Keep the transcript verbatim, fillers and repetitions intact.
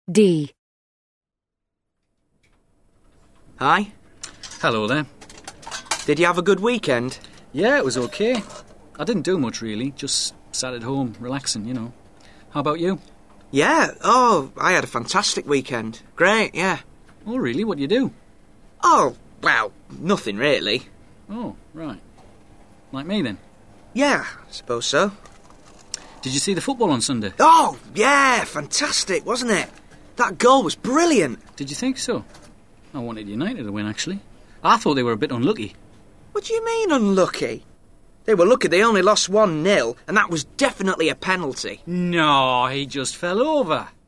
D. Hi. Hello there. Did you have a good weekend? Yeah, it was okay. I didn't do much really, just sat at home, relaxing, you know. How about you? Yeah, oh, I had a fantastic weekend. Great, yeah. Oh, really? What do you do? Oh, well, nothing really. Oh, right. Like me then? Yeah, I suppose so. Did you see the football on Sunday? Oh, yeah, fantastic, wasn't it? That goal was brilliant. Did you think so? I wanted United to win, actually. I thought they were a bit unlucky. What do you mean unlucky? They were lucky they only lost one nil, and that was definitely a penalty. No, he just fell over.